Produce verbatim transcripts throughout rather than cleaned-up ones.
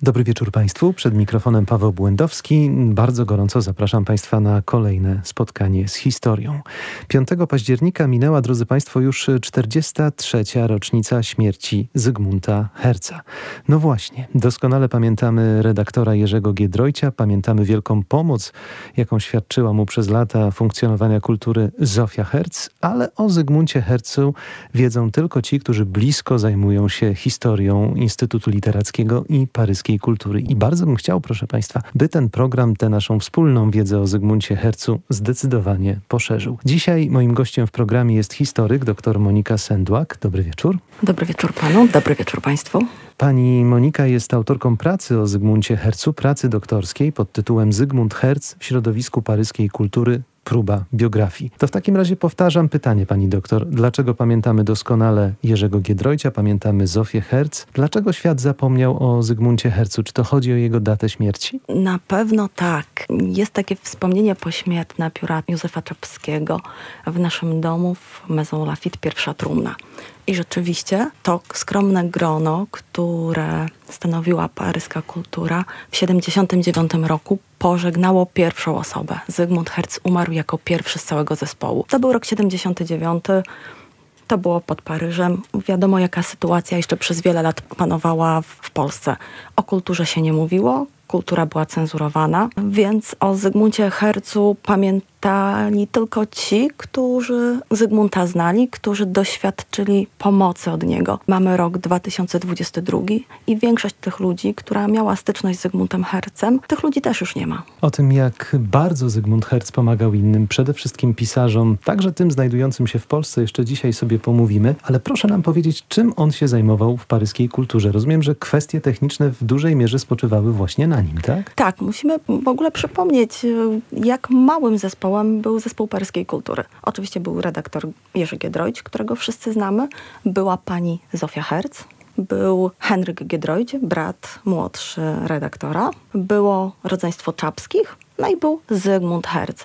Dobry wieczór Państwu. Przed mikrofonem Paweł Błędowski. Bardzo gorąco zapraszam Państwa na kolejne spotkanie z historią. piątego października minęła, drodzy Państwo, już czterdziesta trzecia rocznica śmierci Zygmunta Herca. No właśnie, doskonale pamiętamy redaktora Jerzego Giedroycia, pamiętamy wielką pomoc, jaką świadczyła mu przez lata funkcjonowania kultury Zofia Herz, ale o Zygmuncie Hercu wiedzą tylko ci, którzy blisko zajmują się historią Instytutu Literackiego i paryskiej kultury. I bardzo bym chciał, proszę Państwa, by ten program, tę naszą wspólną wiedzę o Zygmuncie Hercu zdecydowanie poszerzył. Dzisiaj moim gościem w programie jest historyk dr Monika Sendłak. Dobry wieczór. Dobry wieczór Panu, dobry wieczór Państwu. Pani Monika jest autorką pracy o Zygmuncie Hercu, pracy doktorskiej pod tytułem Zygmunt Herc w środowisku paryskiej kultury. Próba biografii. To w takim razie powtarzam pytanie, pani doktor. Dlaczego pamiętamy doskonale Jerzego Giedroycia, pamiętamy Zofię Herz? Dlaczego świat zapomniał o Zygmuncie Hercu? Czy to chodzi o jego datę śmierci? Na pewno tak. Jest takie wspomnienie pośmiertne pióra Józefa Czapskiego w naszym domu w Maison Lafitte, pierwsza trumna. I rzeczywiście to skromne grono, które stanowiła paryska kultura, w siedemdziesiątym dziewiątym roku pożegnało pierwszą osobę. Zygmunt Herc umarł jako pierwszy z całego zespołu. To był rok siedemdziesiąty dziewiąty. To było pod Paryżem. Wiadomo, jaka sytuacja jeszcze przez wiele lat panowała w Polsce. O kulturze się nie mówiło. Kultura była cenzurowana, więc o Zygmuncie Hercu pamiętali tylko ci, którzy Zygmunta znali, którzy doświadczyli pomocy od niego. Mamy rok dwa tysiące dwudziesty drugi i większość tych ludzi, która miała styczność z Zygmuntem Hercem, tych ludzi też już nie ma. O tym, jak bardzo Zygmunt Herc pomagał innym, przede wszystkim pisarzom, także tym znajdującym się w Polsce, jeszcze dzisiaj sobie pomówimy, ale proszę nam powiedzieć, czym on się zajmował w paryskiej kulturze. Rozumiem, że kwestie techniczne w dużej mierze spoczywały właśnie na nim, tak? Tak, musimy w ogóle przypomnieć, jak małym zespołem był zespół paryskiej kultury. Oczywiście był redaktor Jerzy Giedroyć, którego wszyscy znamy. Była pani Zofia Herz. Był Henryk Giedroyć, brat młodszy redaktora. Było rodzeństwo Czapskich. No i był Zygmunt Herc.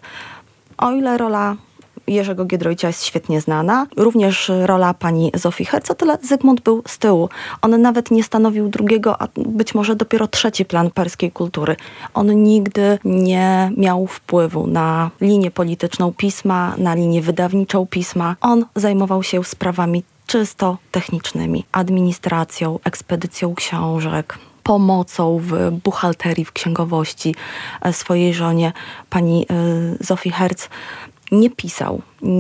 O ile rola Jerzego Giedroycia jest świetnie znana, również rola pani Zofii Herz, o tyle Zygmunt był z tyłu. On nawet nie stanowił drugiego, a być może dopiero trzeci plan paryskiej kultury. On nigdy nie miał wpływu na linię polityczną pisma, na linię wydawniczą pisma. On zajmował się sprawami czysto technicznymi, administracją, ekspedycją książek, pomocą w buchalterii, w księgowości swojej żonie, pani Zofii Herz. Nie pisał,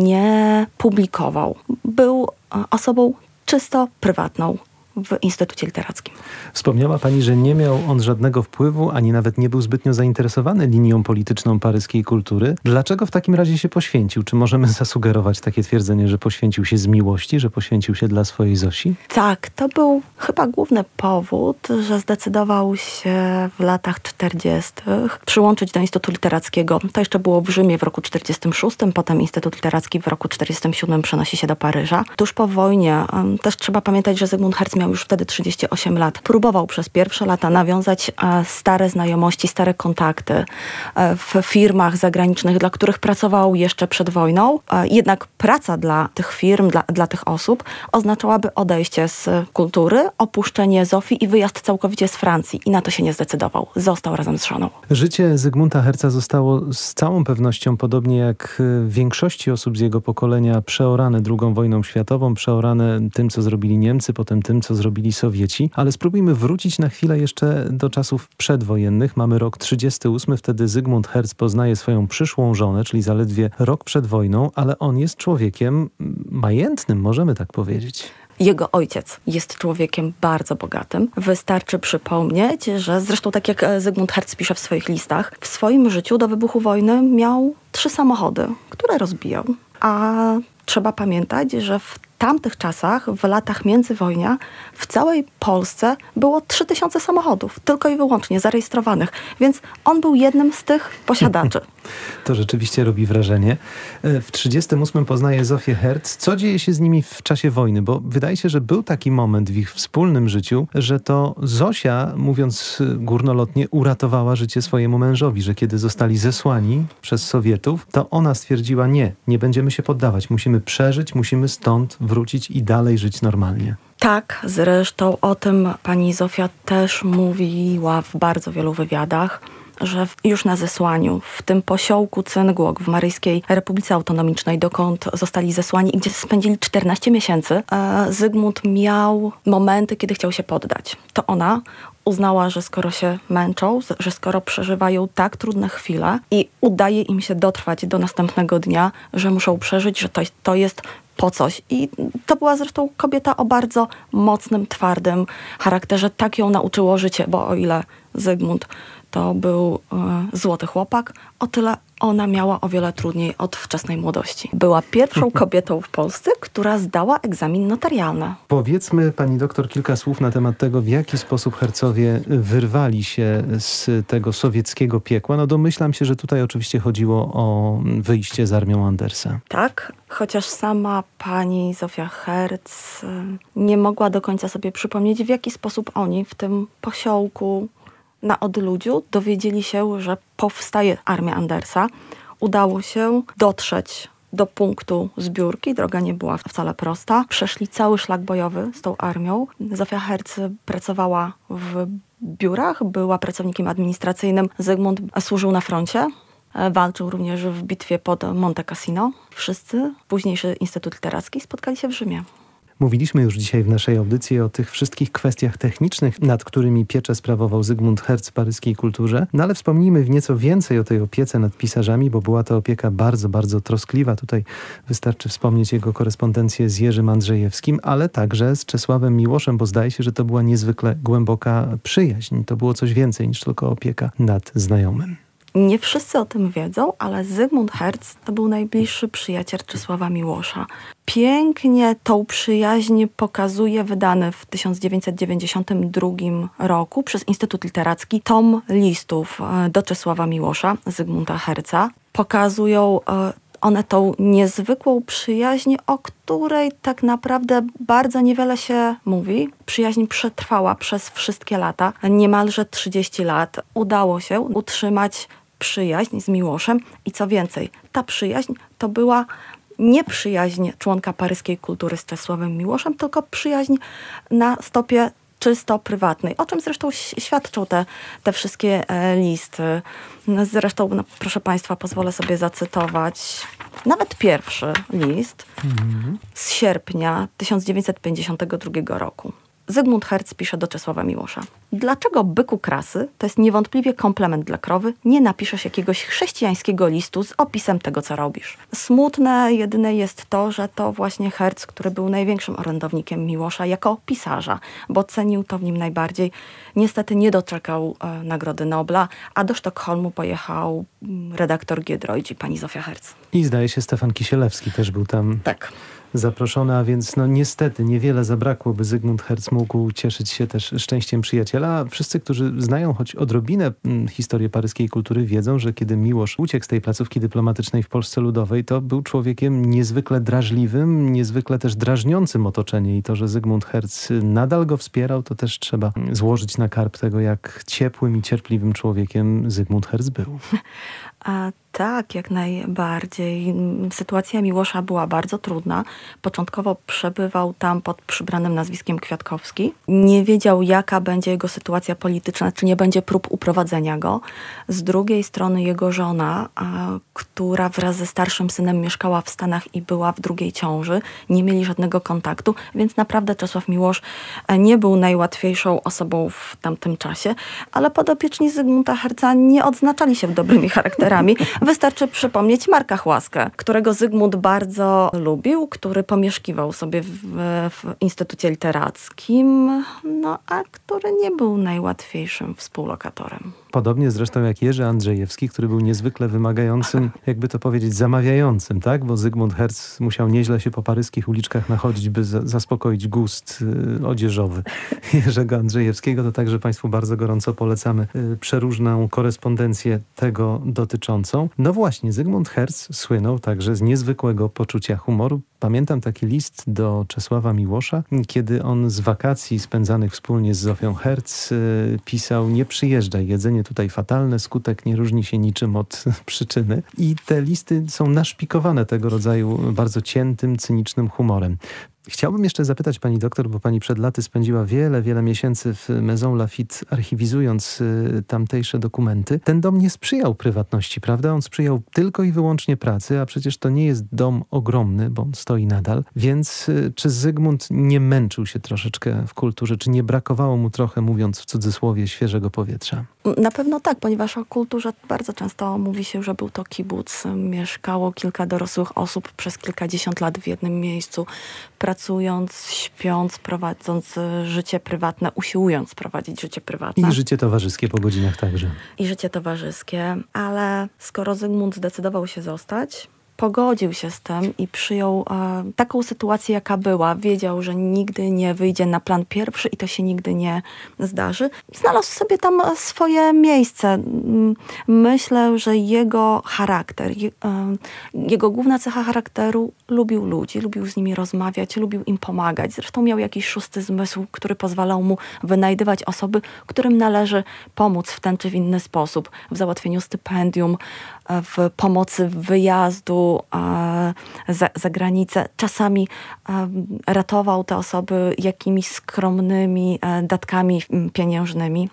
nie publikował. Był osobą czysto prywatną w Instytucie Literackim. Wspomniała pani, że nie miał on żadnego wpływu, ani nawet nie był zbytnio zainteresowany linią polityczną paryskiej kultury. Dlaczego w takim razie się poświęcił? Czy możemy zasugerować takie twierdzenie, że poświęcił się z miłości, że poświęcił się dla swojej Zosi? Tak, to był chyba główny powód, że zdecydował się w latach czterdziestych przyłączyć do Instytutu Literackiego. To jeszcze było w Rzymie w roku czterdziestym szóstym, potem Instytut Literacki w roku czterdziestym siódmym przenosi się do Paryża. Tuż po wojnie um, też trzeba pamiętać, że Zygmunt Herc miał już wtedy trzydzieści osiem lat. Próbował przez pierwsze lata nawiązać e, stare znajomości, stare kontakty e, w firmach zagranicznych, dla których pracował jeszcze przed wojną. E, jednak praca dla tych firm, dla, dla tych osób oznaczałaby odejście z kultury, opuszczenie Zofii i wyjazd całkowicie z Francji. I na to się nie zdecydował. Został razem z żoną. Życie Zygmunta Herca zostało z całą pewnością, podobnie jak większości osób z jego pokolenia, przeorane drugą wojną światową, przeorane tym, co zrobili Niemcy, potem tym, co zrobili Sowieci, ale spróbujmy wrócić na chwilę jeszcze do czasów przedwojennych. Mamy rok trzydziesty ósmy, wtedy Zygmunt Herc poznaje swoją przyszłą żonę, czyli zaledwie rok przed wojną, ale on jest człowiekiem majętnym, możemy tak powiedzieć. Jego ojciec jest człowiekiem bardzo bogatym. Wystarczy przypomnieć, że zresztą tak jak Zygmunt Herc pisze w swoich listach, w swoim życiu do wybuchu wojny miał trzy samochody, które rozbijał. A trzeba pamiętać, że w tamtych czasach, w latach międzywojnia, w całej Polsce było trzy tysiące samochodów, tylko i wyłącznie zarejestrowanych. Więc on był jednym z tych posiadaczy. To rzeczywiście robi wrażenie. W trzydziestym ósmym poznaje Zofię Herz. Co dzieje się z nimi w czasie wojny? Bo wydaje się, że był taki moment w ich wspólnym życiu, że to Zosia, mówiąc górnolotnie, uratowała życie swojemu mężowi, że kiedy zostali zesłani przez Sowietów, to ona stwierdziła: nie, nie będziemy się poddawać, musimy przeżyć, musimy stąd wrócić i dalej żyć normalnie. Tak, zresztą o tym pani Zofia też mówiła w bardzo wielu wywiadach, że już na zesłaniu, w tym posiołku Cyngłok w Maryjskiej Republice Autonomicznej, dokąd zostali zesłani i gdzie spędzili czternaście miesięcy, Zygmunt miał momenty, kiedy chciał się poddać. To ona uznała, że skoro się męczą, że skoro przeżywają tak trudne chwile i udaje im się dotrwać do następnego dnia, że muszą przeżyć, że to, to jest po coś. I to była zresztą kobieta o bardzo mocnym, twardym charakterze. Tak ją nauczyło życie, bo o ile Zygmunt to był y, złoty chłopak, o tyle ona miała o wiele trudniej od wczesnej młodości. Była pierwszą kobietą w Polsce, która zdała egzamin notarialny. Powiedzmy, pani doktor, kilka słów na temat tego, w jaki sposób hercowie wyrwali się z tego sowieckiego piekła. No domyślam się, że tutaj oczywiście chodziło o wyjście z armią Andersa. Tak, chociaż sama pani Zofia Herz y, nie mogła do końca sobie przypomnieć, w jaki sposób oni w tym posiołku na odludziu dowiedzieli się, że powstaje armia Andersa. Udało się dotrzeć do punktu zbiórki. Droga nie była wcale prosta. Przeszli cały szlak bojowy z tą armią. Zofia Herz pracowała w biurach, była pracownikiem administracyjnym. Zygmunt służył na froncie. Walczył również w bitwie pod Monte Cassino. Wszyscy, późniejszy Instytut Literacki, spotkali się w Rzymie. Mówiliśmy już dzisiaj w naszej audycji o tych wszystkich kwestiach technicznych, nad którymi pieczę sprawował Zygmunt Herz w paryskiej kulturze. No ale wspomnijmy w nieco więcej o tej opiece nad pisarzami, bo była to opieka bardzo, bardzo troskliwa. Tutaj wystarczy wspomnieć jego korespondencję z Jerzym Andrzejewskim, ale także z Czesławem Miłoszem, bo zdaje się, że to była niezwykle głęboka przyjaźń. To było coś więcej niż tylko opieka nad znajomym. Nie wszyscy o tym wiedzą, ale Zygmunt Herz to był najbliższy przyjaciel Czesława Miłosza. Pięknie tą przyjaźń pokazuje wydany w tysiąc dziewięćset dziewięćdziesiątym drugim roku przez Instytut Literacki tom listów do Czesława Miłosza, Zygmunta Herza. Pokazują one tą niezwykłą przyjaźń, o której tak naprawdę bardzo niewiele się mówi. Przyjaźń przetrwała przez wszystkie lata, niemalże trzydzieści lat. Udało się utrzymać przyjaźń z Miłoszem i co więcej, ta przyjaźń to była nie przyjaźń członka paryskiej kultury z Czesławem Miłoszem, tylko przyjaźń na stopie czysto prywatnej, o czym zresztą świadczą te, te wszystkie e, listy. Zresztą, no, proszę Państwa, pozwolę sobie zacytować nawet pierwszy list mm-hmm. z sierpnia tysiąc dziewięćset pięćdziesiątego drugiego roku. Zygmunt Herz pisze do Czesława Miłosza. Dlaczego byku krasy, to jest niewątpliwie komplement dla krowy, nie napiszesz jakiegoś chrześcijańskiego listu z opisem tego, co robisz? Smutne jedyne jest to, że to właśnie Herz, który był największym orędownikiem Miłosza jako pisarza, bo cenił to w nim najbardziej. Niestety nie doczekał e, Nagrody Nobla, a do Sztokholmu pojechał redaktor Giedroyć i pani Zofia Herz. I zdaje się Stefan Kisielewski też był tam. Tak. Zaproszony, a więc no niestety niewiele zabrakło, by Zygmunt Herz mógł cieszyć się też szczęściem przyjaciela. Wszyscy, którzy znają choć odrobinę mm, historię paryskiej kultury, wiedzą, że kiedy Miłosz uciekł z tej placówki dyplomatycznej w Polsce Ludowej, to był człowiekiem niezwykle drażliwym, niezwykle też drażniącym otoczenie i to, że Zygmunt Herz nadal go wspierał, to też trzeba złożyć na karb tego, jak ciepłym i cierpliwym człowiekiem Zygmunt Herz był. A tak, jak najbardziej. Sytuacja Miłosza była bardzo trudna. Początkowo przebywał tam pod przybranym nazwiskiem Kwiatkowski. Nie wiedział, jaka będzie jego sytuacja polityczna, czy nie będzie prób uprowadzenia go. Z drugiej strony jego żona, a, która wraz ze starszym synem mieszkała w Stanach i była w drugiej ciąży, nie mieli żadnego kontaktu, więc naprawdę Czesław Miłosz nie był najłatwiejszą osobą w tamtym czasie, ale podopieczni Zygmunta Herza nie odznaczali się dobrymi charakterami. Wystarczy przypomnieć Marka Chłaskę, którego Zygmunt bardzo lubił, który pomieszkiwał sobie w, w Instytucie Literackim, no a który nie był najłatwiejszym współlokatorem. Podobnie zresztą jak Jerzy Andrzejewski, który był niezwykle wymagającym, jakby to powiedzieć, zamawiającym, tak? Bo Zygmunt Herz musiał nieźle się po paryskich uliczkach nachodzić, by za- zaspokoić gust y, odzieżowy Jerzego Andrzejewskiego. To także Państwu bardzo gorąco polecamy y, przeróżną korespondencję tego dotyczącą. No właśnie, Zygmunt Herz słynął także z niezwykłego poczucia humoru. Pamiętam taki list do Czesława Miłosza, kiedy on z wakacji spędzanych wspólnie z Zofią Herz pisał: nie przyjeżdżaj, jedzenie tutaj fatalne, skutek nie różni się niczym od przyczyny. I te listy są naszpikowane tego rodzaju bardzo ciętym, cynicznym humorem. Chciałbym jeszcze zapytać pani doktor, bo pani przed laty spędziła wiele, wiele miesięcy w Maison Lafitte, archiwizując y, tamtejsze dokumenty. Ten dom nie sprzyjał prywatności, prawda? On sprzyjał tylko i wyłącznie pracy, a przecież to nie jest dom ogromny, bo on stoi nadal. Więc y, czy Zygmunt nie męczył się troszeczkę w kulturze? Czy nie brakowało mu trochę, mówiąc w cudzysłowie, świeżego powietrza? Na pewno tak, ponieważ o kulturze bardzo często mówi się, że był to kibuc. Mieszkało kilka dorosłych osób przez kilkadziesiąt lat w jednym miejscu, pracując, śpiąc, prowadząc życie prywatne, usiłując prowadzić życie prywatne. I życie towarzyskie po godzinach także. I życie towarzyskie, ale skoro Zygmunt zdecydował się zostać, pogodził się z tym i przyjął e, taką sytuację, jaka była. Wiedział, że nigdy nie wyjdzie na plan pierwszy i to się nigdy nie zdarzy. Znalazł sobie tam swoje miejsce. Myślę, że jego charakter, je, e, jego główna cecha charakteru, lubił ludzi, lubił z nimi rozmawiać, lubił im pomagać. Zresztą miał jakiś szósty zmysł, który pozwalał mu wynajdywać osoby, którym należy pomóc w ten czy w inny sposób. W załatwieniu stypendium, w pomocy w wyjazdu za, za granicę. Czasami ratował te osoby jakimiś skromnymi datkami pieniężnymi.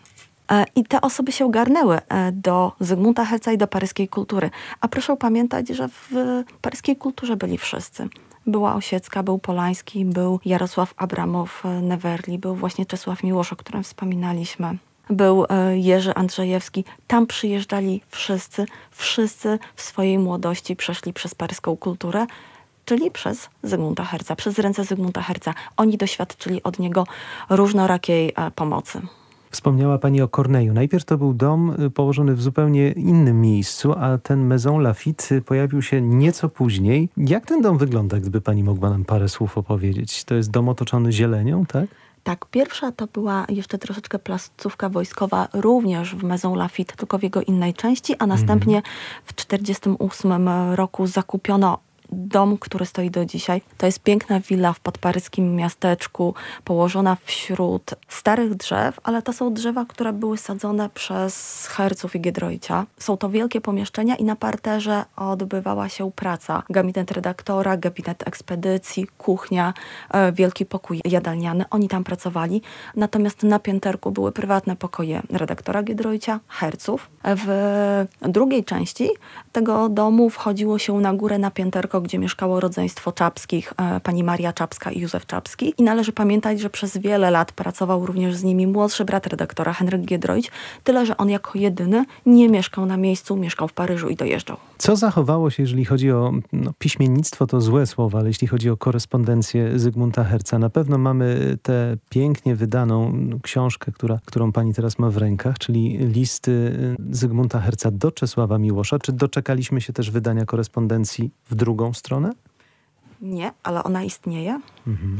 I te osoby się garnęły do Zygmunta Herza i do paryskiej kultury. A proszę pamiętać, że w paryskiej kulturze byli wszyscy. Była Osiecka, był Polański, był Jarosław Abramow-Newerli, był właśnie Czesław Miłosz, o którym wspominaliśmy. Był Jerzy Andrzejewski. Tam przyjeżdżali wszyscy. Wszyscy w swojej młodości przeszli przez paryską kulturę, czyli przez Zygmunta Herza, przez ręce Zygmunta Herza. Oni doświadczyli od niego różnorakiej pomocy. Wspomniała pani o Corneillu. Najpierw to był dom położony w zupełnie innym miejscu, a ten Maison Lafitte pojawił się nieco później. Jak ten dom wygląda, gdyby pani mogła nam parę słów opowiedzieć? To jest dom otoczony zielenią, tak? Tak, pierwsza to była jeszcze troszeczkę placówka wojskowa, również w Maison Lafitte, tylko w jego innej części, a następnie w tysiąc dziewięćset czterdziestym ósmym roku zakupiono dom, który stoi do dzisiaj. To jest piękna willa w podparyskim miasteczku, położona wśród starych drzew, ale to są drzewa, które były sadzone przez Herców i Giedroycia. Są to wielkie pomieszczenia i na parterze odbywała się praca. Gabinet redaktora, gabinet ekspedycji, kuchnia, e, wielki pokój jadalniany. Oni tam pracowali. Natomiast na pięterku były prywatne pokoje redaktora Giedroycia, Herców. W drugiej części tego domu wchodziło się na górę na pięterko, gdzie mieszkało rodzeństwo Czapskich, e, pani Maria Czapska i Józef Czapski. I należy pamiętać, że przez wiele lat pracował również z nimi młodszy brat redaktora, Henryk Giedroyć, tyle że on jako jedyny nie mieszkał na miejscu, mieszkał w Paryżu i dojeżdżał. Co zachowało się, jeżeli chodzi o no, piśmiennictwo, to złe słowo, ale jeśli chodzi o korespondencję Zygmunta Herza? Na pewno mamy tę pięknie wydaną książkę, która, którą pani teraz ma w rękach, czyli listy Zygmunta Herza do Czesława Miłosza. Czy doczekaliśmy się też wydania korespondencji w drugą stronę? Nie, ale ona istnieje mhm.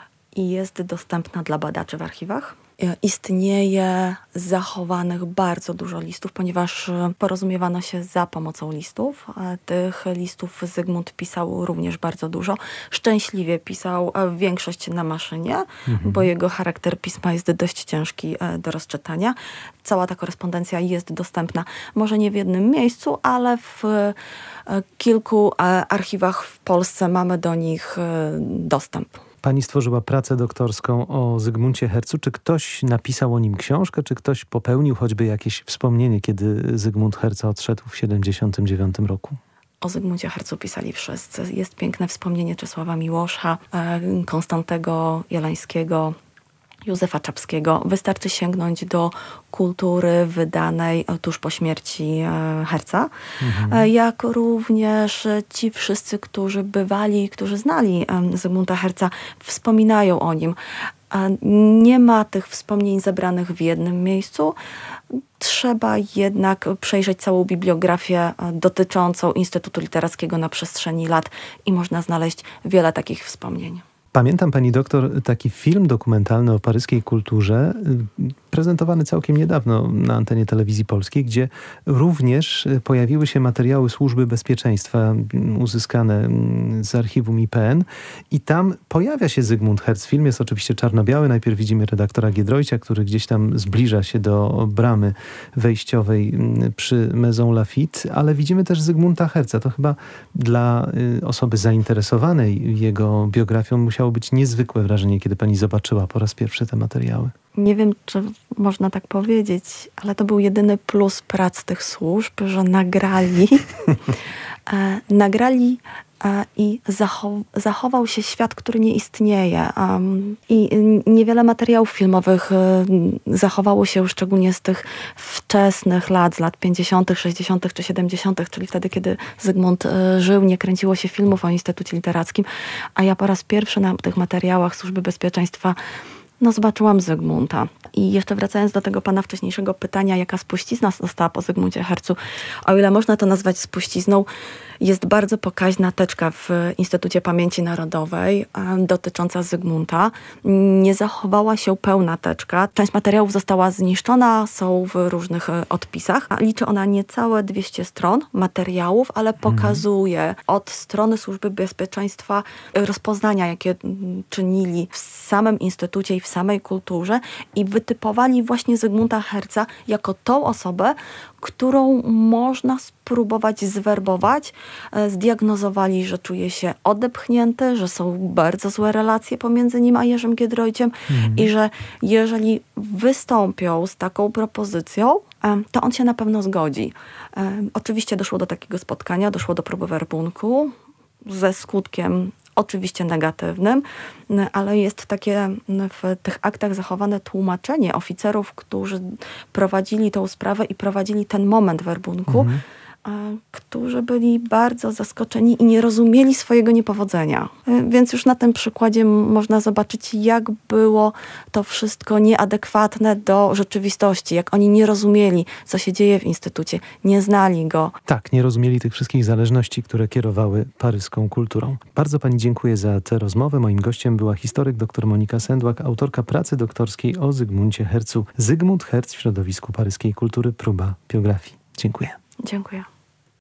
i jest dostępna dla badaczy w archiwach. Istnieje zachowanych bardzo dużo listów, ponieważ porozumiewano się za pomocą listów. Tych listów Zygmunt pisał również bardzo dużo. Szczęśliwie pisał większość na maszynie, mhm. bo jego charakter pisma jest dość ciężki do rozczytania. Cała ta korespondencja jest dostępna, może nie w jednym miejscu, ale w kilku archiwach w Polsce mamy do nich dostęp. Pani stworzyła pracę doktorską o Zygmuncie Herzu. Czy ktoś napisał o nim książkę, czy ktoś popełnił choćby jakieś wspomnienie, kiedy Zygmunt Herz odszedł w tysiąc dziewięćset siedemdziesiątym dziewiątym roku? O Zygmuncie Herzu pisali wszyscy. Jest piękne wspomnienie Czesława Miłosza, Konstantego Jeleńskiego, Józefa Czapskiego. Wystarczy sięgnąć do kultury wydanej tuż po śmierci Herza, mhm. jak również ci wszyscy, którzy bywali, którzy znali Zygmunta Herza, wspominają o nim. Nie ma tych wspomnień zebranych w jednym miejscu. Trzeba jednak przejrzeć całą bibliografię dotyczącą Instytutu Literackiego na przestrzeni lat i można znaleźć wiele takich wspomnień. Pamiętam, pani doktor, taki film dokumentalny o paryskiej kulturze, prezentowany całkiem niedawno na antenie telewizji polskiej, gdzie również pojawiły się materiały Służby Bezpieczeństwa uzyskane z archiwum I P N i tam pojawia się Zygmunt Herz. Film jest oczywiście czarno-biały. Najpierw widzimy redaktora Giedroycia, który gdzieś tam zbliża się do bramy wejściowej przy Maison Lafitte, ale widzimy też Zygmunta Herza. To chyba dla osoby zainteresowanej jego biografią musiało być niezwykłe wrażenie, kiedy pani zobaczyła po raz pierwszy te materiały. Nie wiem, czy można tak powiedzieć, ale to był jedyny plus prac tych służb, że nagrali, e, nagrali e, i zachow, zachował się świat, który nie istnieje. Um, I niewiele materiałów filmowych e, zachowało się szczególnie z tych wczesnych lat, z lat pięćdziesiątych, sześćdziesiątych czy siedemdziesiątych, czyli wtedy, kiedy Zygmunt e, żył, nie kręciło się filmów o Instytucie Literackim, a ja po raz pierwszy na tych materiałach Służby Bezpieczeństwa no zobaczyłam Zygmunta. I jeszcze wracając do tego pana wcześniejszego pytania, jaka spuścizna została po Zygmuncie Hercu, o ile można to nazwać spuścizną, jest bardzo pokaźna teczka w Instytucie Pamięci Narodowej dotycząca Zygmunta. Nie zachowała się pełna teczka. Część materiałów została zniszczona, są w różnych odpisach. Liczy ona niecałe dwieście stron materiałów, ale pokazuje mhm. od strony Służby Bezpieczeństwa rozpoznania, jakie czynili w samym Instytucie i w samej kulturze i wytypowali właśnie Zygmunta Herca jako tą osobę, którą można spróbować zwerbować. Zdiagnozowali, że czuje się odepchnięty, że są bardzo złe relacje pomiędzy nim a Jerzym Giedroyciem mhm. i że jeżeli wystąpią z taką propozycją, to on się na pewno zgodzi. Oczywiście doszło do takiego spotkania, doszło do próby werbunku ze skutkiem oczywiście negatywnym, ale jest takie w tych aktach zachowane tłumaczenie oficerów, którzy prowadzili tą sprawę i prowadzili ten moment werbunku, mhm. którzy byli bardzo zaskoczeni i nie rozumieli swojego niepowodzenia. Więc już na tym przykładzie można zobaczyć, jak było to wszystko nieadekwatne do rzeczywistości, jak oni nie rozumieli, co się dzieje w Instytucie, nie znali go. Tak, nie rozumieli tych wszystkich zależności, które kierowały paryską kulturą. Bardzo pani dziękuję za tę rozmowę. Moim gościem była historyk dr Monika Sendłak, autorka pracy doktorskiej o Zygmuncie Hercu. Zygmunt Herc w środowisku paryskiej kultury. Próba biografii. Dziękuję. Dziękuję.